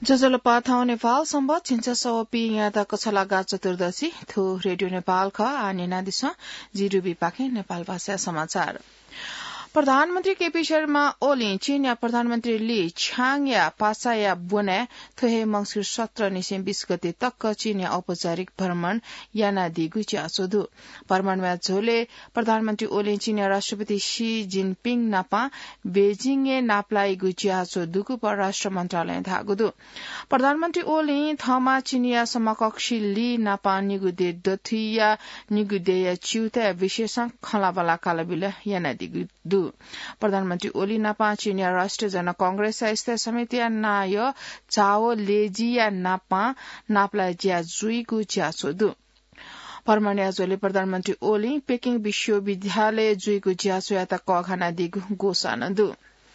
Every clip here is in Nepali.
जजलपा थाउ नेपाल सम्बत छिन्छ सवपी यादा कछलागा चतुर्दशी थो रेडियो नेपाल ख आनेना दिस जिरुबी पाखे नेपाल भाषा समाचार प्रधानमन्त्री केपी शर्मा ओली चीन प्रधानमन्त्री ली छाङ पासा बोने थोहे मंगिर 17 निसे 20 गते तक चीन औपचारिक भ्रमण याना दिगु च्यासोदु भ्रमणमा झोले प्रधानमन्त्री ओली चीन राष्ट्रपति शी जिनपिङ नापा बेजिङ नाप्लाई गुचियासो दुगु परराष्ट्र मन्त्रालय धागुदु प्रधानमन्त्री ओली थमा चीनिया समकक्षी ली नापा निगुदे दथुया निगुदे चिउते विशेष खलाबला कालबिल याना दिगु प्रधानमन्त्री ओली नापा चीनिया राष्ट्रिय जन कांग्रेस स्थायी समिति नाय चाओ लेजिया नापा नाप्ला ज्या जुइगु ज्यासोदु परमाण्याजोले प्रधानमन्त्री ओली पेकिङ विश्वविद्यालय जुइगु ज्यासो याता कखाना दिगु गोसानदु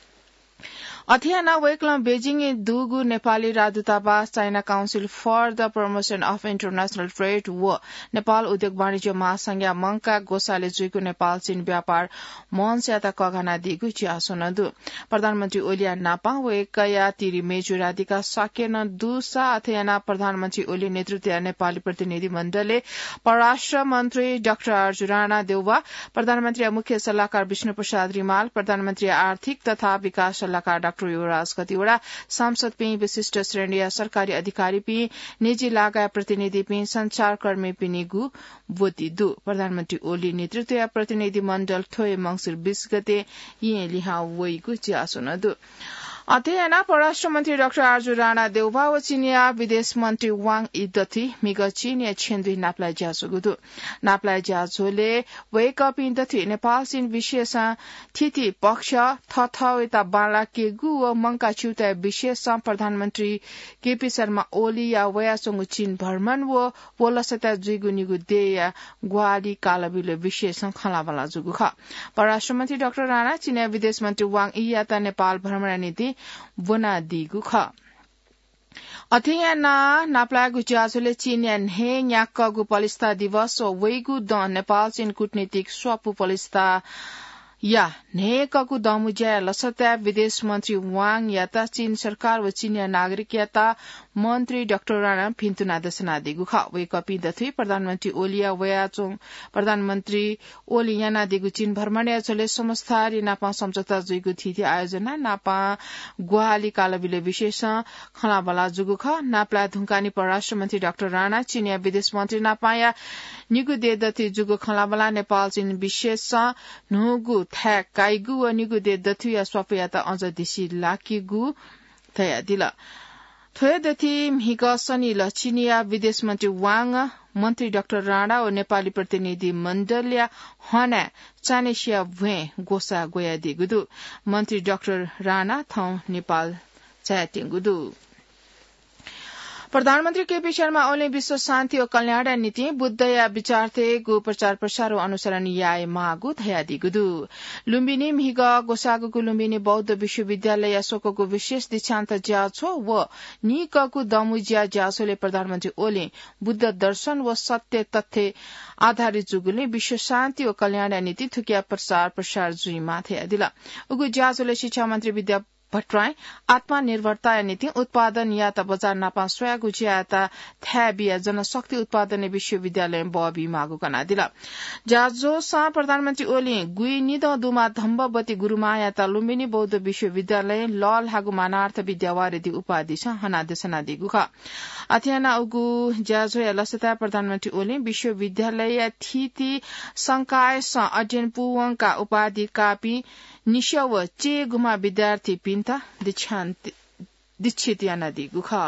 अथियाना वेक्लम बेजिङ दुगु नेपाली राजदूतावास China Council for the Promotion of International Trade व नेपाल उद्योग वाणिज्य महासंघ मंका गोसाले जुइको नेपाल चीन व्यापार मंच याता कगाना दिगु चियासोनदु प्रधानमन्त्री ओलिया नापा वेकया तिरी मेजु राधिका साकेन दुसा अथियाना प्रधानमन्त्री ओली नेतृत्व नेपाली प्रतिनिधि मण्डलले परराष्ट्र मन्त्री डाक्टर अर्जु राणा देउवा प्रधानमन्त्री मुख्य सल्लाहकार विष्णु प्रसाद रिमाल प्रधानमन्त्री आर्थिक तथा विकास सल्लाहकार डाक्टर युवराज कतिवटा सांसद पी विशिष्ट श्रेणी सरकारी अधिकारी पी निजी लगाय प्रतिनिधि पी संचारकर्मी पिनी गु बोती दु प्रधानमन्त्री ओली नेतृत्व प्रतिनिधि मण्डल थोए मंगिर 20 गते यी लिहा वइगु च्यासोनदु अध्ययना परराष्ट्र मन्त्री डाक्टर अर्जु राणा देउवा व चीनिया विदेश मन्त्री वाङ इदथी मिग चीनिया छेन्द्री नाप्लाई ज्यासोगुदु नाप्लाई ज्याझोले वेकअप इदथी नेपाल चीन विशेष थिति पक्ष थथवेता बाला केगु व मंका चिउता विशेष प्रधानमन्त्री केपी शर्मा ओली या वयासंगु चीन भ्रमण व पोलसता जुइगु निगु देया ग्वाली कालबिले विशेष खलाबला जुगु ख परराष्ट्र मन्त्री डाक्टर राणा चीनिया विदेश मन्त्री वाङ इयाता नेपाल भ्रमण नीति बुना दिगु ख अथियाना नाप्लागु ज्याझोले चीनियन हे न्याक्कगु पलिस्ता दिवस वैगु द नेपाल चीन कूटनीतिक स्वपु पलिस्ता या नेकगु दमुज्या लसत्या विदेश मन्त्री वाङ याता चीन सरकार व चीनिया नागरिक याता मन्त्री डाक्टर राणा फिन्तुना दसना दिगु ख वेकअप दथि प्रधानमन्त्री ओलिया वयाचोङ प्रधानमन्त्री ओली याना दिगु चीन भ्रमण याचोले समस्तारी नापा सम्झौता जुइगु थिति आयोजना नापा गुवाली कालबिले विशेष खलाबला जुगु ख नाप्ला धुंकानी परराष्ट्र मन्त्री डाक्टर राणा चीनिया विदेश मन्त्री नापाया निगु देदथि जुगु खलाबला नेपाल चीन विशेष नुगु थ्याक काइगु व निगु देदथु या स्वपयाता अझ दिसी लाकीगु थया दिल थोयदथि मिग सनी लचिनिया विदेश मन्त्री वाङ मन्त्री डाक्टर राणा व नेपाली प्रतिनिधि मण्डलया हना चानेसिया भुए गोसा गोया दिगुदु मन्त्री डाक्टर राणा थौ नेपाल चायाटिङगुदु प्रधानमन्त्री केपी शर्मा ओली विश्व शान्ति और कल्याण नीति बुद्ध या विचारथे गु प्रचार प्रसार अनुसरण याय मागु थया दिगुदु लुम्बिनी मिग गोसागुको लुम्बिनी बौद्ध विश्वविद्यालय यासोको विशेष दीक्षान्त ज्याछो व निकको दमुज्या ज्याछोले प्रधानमन्त्री ओली बुद्ध दर्शन व सत्य तथ्य आधारित जुगुले विश्व शान्ति और कल्याण नीति थुकिया प्रसार जुइमा थया दिला उगु ज्याछोले शिक्षा मन्त्री विद्या भट्टराई आत्मनिर्भरता नीति उत्पादन या त बजार नापा स्वयं गुजियाता थ्याबिया जनशक्ति उत्पादन विश्वविद्यालय बबी मागु कना दिला जाजो सा प्रधानमन्त्री ओली गुई निद दुमा धम्बवती गुरुमाया त लुम्बिनी बौद्ध विश्वविद्यालय लल हागु मानार्थ विद्यावारिधि उपाधि छ हना देशना दिगु ख अथियाना उगु जाजो या लसता प्रधानमन्त्री ओली विश्वविद्यालय थिति संकाय स अध्ययन पुवंका उपाधि कापी निशा व चे गुमा विद्यार्थी पिन्ता दीक्षित याना दिगु ख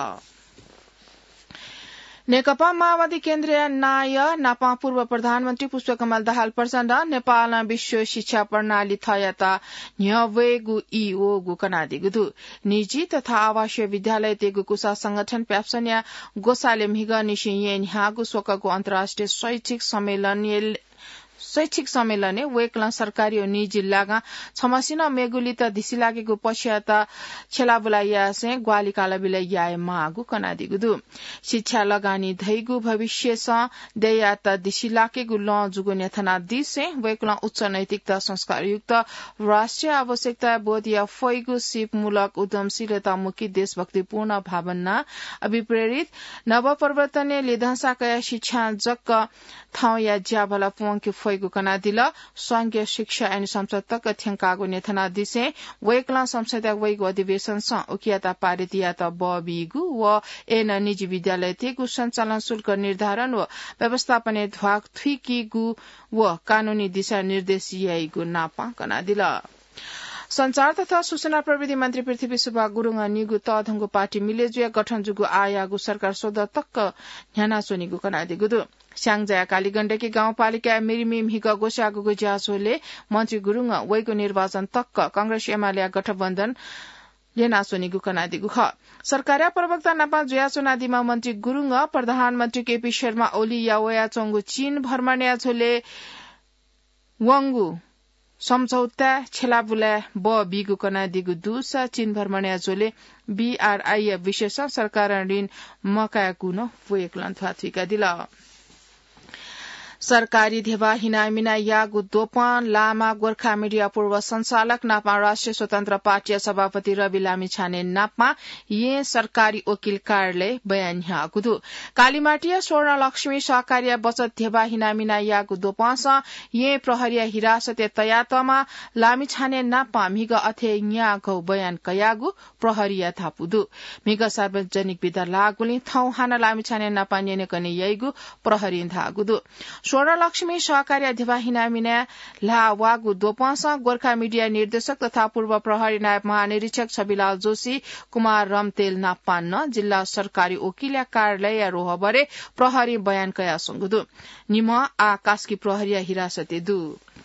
नेकपा माओवादी केन्द्रीय नाय नापा पूर्व प्रधानमन्त्री पुष्पकमल दाहाल प्रचण्ड नेपाल विश्व शिक्षा प्रणाली थयता न्यवेगु ईओ गुकना दिगुदु निजी तथा आवासीय विद्यालय तेगु कुसा संगठन प्याप्सन्या गोसाले मिग निशिये न्यागु सोकगु अन्तर्राष्ट्रिय शैक्षिक शैक्षिक सम्मेलन वेकला सरकारी और निजी जिल्लागा छमसिन मेगुलित दिसी लागेको पछियाता छेलाबुलाइया से ग्वालिकाला बिलाइया मागु कनादिगुदु शिक्षा लगानी धैगु भविष्य स देयात दिसी लागेको ल जुगु नेथना दिसे वेकला उच्च नैतिकता संस्कारयुक्त राष्ट्रिय आवश्यकता बोध या फैगु सिपमूलक उद्यमशीलता मुखी देशभक्तिपूर्ण भावना अभिप्रेरित नवपरिवर्तनीय लिधंसा कया शिक्षा जक ठाउँ या ज्याभला पुंकी फैगु कनादिल संघीय शिक्षा एवं संसद तक थ्यंकागु नेथना दिसे वेकला संसद वैगु अधिवेशन स उकियाता पारित या त बबिगु व एन निजी विद्यालय तेगु सञ्चालन शुल्क निर्धारण व व्यवस्थापन ध्वाक थुइकीगु व कानूनी दिशा निर्देशियागु नापा कनादिल संचार तथा सूचना प्रविधि मन्त्री पृथ्वी सुब्बा गुरुङ निगु तधंगु पार्टी मिलेजुया गठन जुगु आयागु सरकार सोध तक्क ध्याना सोनिगु कनादिगुदु स्याङजाया कालीगण्डकी गाउँपालिका मिरिमिम हिग गोसागुगु ज्यासोले मन्त्री गुरुङ वैगु निर्वाचन तक्क कांग्रेस एमाले गठबन्धन लेना सोनिगु कनादिगु ख सरकार्य प्रवक्ता नापा जुयासो नादिमा मन्त्री गुरुङ प्रधानमन्त्री केपी शर्मा ओली यावया चंगु चीन भ्रमण छोले वंगु सम्झौता छेलाबुला ब बिगु कनादिगु दुसा चीन भ्रमण जोले बीआरआई विशेष सरकार ऋण मकायाकु न वेकलन थाथिका दिल सरकारी धेवा हिनामिना यागु दोपन लामा गोर्खा मीडिया पूर्व संचालक नापा राष्ट्रिय स्वतन्त्र पार्टी सभापति रवि लामिछाने नापमा ये सरकारी वकिल कार्यालय बयान ह्यागुदु कालीमाटिया स्वर्ण लक्ष्मी सहकार्य बचत धेवा हिनामिना यागु दोपस ये प्रहरिया हिरासते तयातमा लामिछाने नापा मिग अथे न्या गौ बयान कयागु प्रहरिया थापुदु मिग सार्वजनिक विदा लागुली थौ हाना लामिछाने नापा नेने कने यैगु प्रहरी धागुदु स्वर्ण लक्ष्मी सहकारी अधिवा हिनामिना लावागु दोपस गोर्खा मीडिया निर्देशक तथा पूर्व प्रहरी नायब महानिरीक्षक छविलाल जोशी कुमार रमतेल नाप्पान्न जिल्ला सरकारी वकिल कार्यालय रोहबरे प्रहरी बयान कया संगुदु निम आकाशकी प्रहरिया हिरासते दु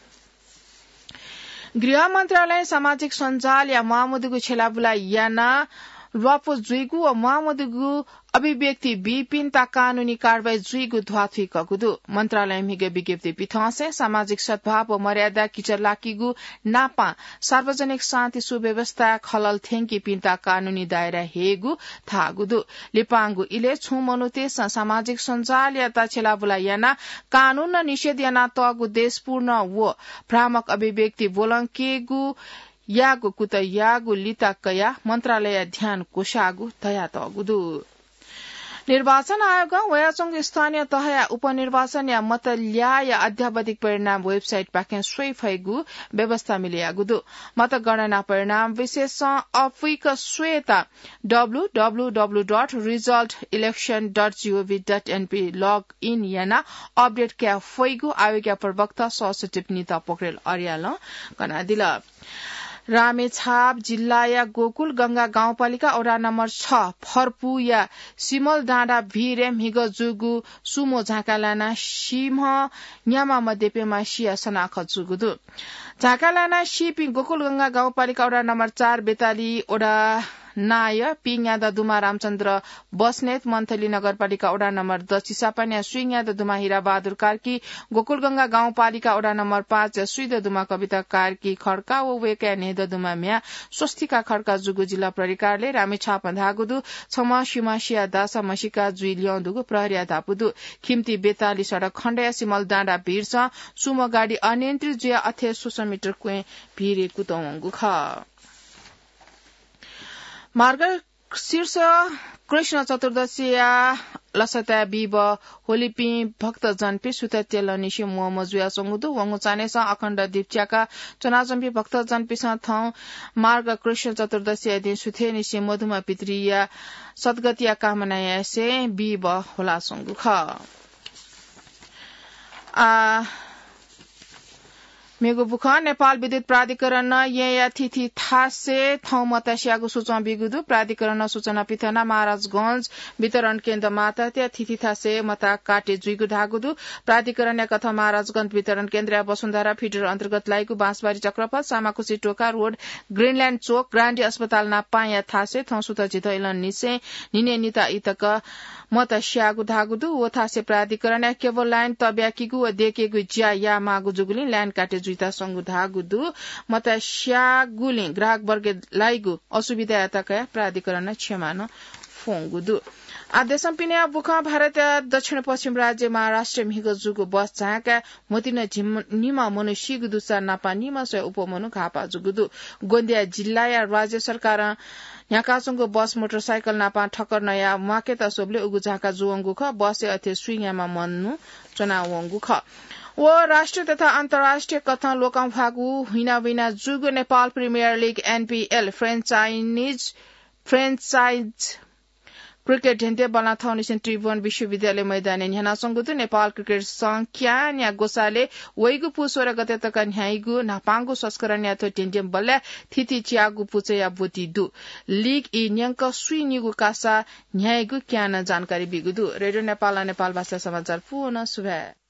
गृह मन्त्रालय सामाजिक सञ्जाल या मामुदुगु छेलाबुला याना ल्वापो जुइगु व मामुदुगु अभिव्यक्ति विपिनता कानूनी कार्रवाई जुइगु ध्वाथुई कगुदु मन्त्रालय मिगे विज्ञप्ति पिथासे सामाजिक सद्भाव व मर्यादा किचरलाकीगु नापा सार्वजनिक शान्ति सुव्यवस्था खलल थेंकी पिन्ता कानूनी दायरा हेगु थागुदु लिपांगु इले छुमनुते सामाजिक सञ्जाल या ताछेलाबुला याना कानून निषेध याना तगु देशपूर्ण व भ्रामक अभिव्यक्ति बोलंकेगु यागु कुत यागु लिता कया मन्त्रालय ध्यान कोशागु तया तगुदु निर्वाचन आयोग वयाचंग स्थानीय तह या उपनिर्वाचन या मतल्या या अध्यावधिक परिणाम वेबसाइट पाके सोई फैगु व्यवस्था मिलियागुदु मतगणना परिणाम विशेष अफिक स्वेता www.resultelection.gov.np लॉग इन याना अपडेट क्या फैगु आयोग प्रवक्ता सचिव नीता पोखरेल अर्याल कनादिल रामेछाप जिल्ला या गोकुल गंगा गाउँपालिका वडा नम्बर 6 फर्पु या सिमल डाँडा भिरेम हिग जुगु सुमो झाकालाना सिंह न्यामा मध्यपेमा सिया सनाख जुगुदु झाकालाना सिपि गोकुल गंगा गाउँपालिका वडा नम्बर 4 बेताली वडा नाय पिङयादा दुमा रामचन्द्र बस्नेत मन्थली नगरपालिका वडा नम्बर 10 चिसापान्या सुइङयादा दुमा हिरा बहादुर कार्की गोकुलगंगा गाउँपालिका वडा नम्बर 5 सुइद दुमा कविता कार्की खड्का व वेका नेद दुमा म्या स्वस्तिका खड्का जुगु जिल्ला प्रहरीकारले रामेछाप धागुदु छमा सिमासिया दासा मसिका जुइ ल्याउँदुगु प्रहरिया धापुदु खिम्ती बेताली सडक खण्डया सिमल डाँडा भिर्छ सुमो गाडी अनियन्त्रित जुया अथे 100 मिटर कुए भिरेको तवंगु ख मार्ग शीर्ष कृष्ण चतुर्दशीया लसता बिब होलिपी भक्त जनपी सुतेल निशि मोमजुया संगुदु वंगु चानेसा अखण्ड दीपच्याका चनाजम्पी भक्त जनपीसा थौ मार्ग कृष्ण चतुर्दशीया दिन सुथे निशि मधुमा पितृया सद्गतिया कामनाया से बिब होला संगु ख मेगु बुख नेपाल विद्युत प्राधिकरण या थिथि थासे थौ मतस्यागु सूचना बिगुदु प्राधिकरण सूचना पिथना महाराजगंज वितरण केन्द्र माता त्या थिथि थासे मता काटे जुइगु धागुदु प्राधिकरण कथा महाराजगंज वितरण केन्द्र वसुन्धरा फिडर अन्तर्गत लाइगु बाँसबारी चक्रपथ सामाकुसी टोका रोड ग्रीनल्याण्ड चोक ग्रान्डी अस्पताल ना पाया थासे थौ सुत जित इलन निसे निने निता इतक मतस्यागु धागुदु ओ थासे प्राधिकरण केबल लाइन तब्याकीगु व देकेगु ज्या या मागु जुगुली ल्याण्ड काटे जुइता संगु धागुदु मतस्यागुली ग्राहक वर्ग लाइगु असुविधा यताका प्राधिकरण क्षमान फोंगुदु आदेशम पिने बुखा भारत दक्षिण पश्चिम राज्य महाराष्ट्र मिहिगो जुगु बस झाका मोतिन निमा मनुष्य गुदुसा नापा निमा सय उपमनु खापा जुगुदु गोंदिया जिल्ला या राज्य सरकार याकासंगो बस मोटरसाइकल नापा ठक्कर नया माकेत सोबले उगु झाका जुवंगु ख बसे अथे सुइयामा मन्नु चनावंगु ख वो राष्ट्रिय तथा अन्तर्राष्ट्रिय कथा लोकम भागु हिना विना जुगु Nepal Premier League NPL franchise cricket ढेन्टे बला थाउनिसन त्रिभुवन विश्वविद्यालय मैदान न्याना संगुतु नेपाल क्रिकेट संख्या न्या गोसाले वैगु पुसोर गते तक न्याइगु नापांगु संस्करण याथो टेन्टेम बल्ला थिति च्यागु पुचया बोती दु लीग इ न्यंक सुइनिगु कासा न्याइगु क्यान जानकारी बिगुदु रेडियो नेपाल भाषा समाचार पुनः सुभा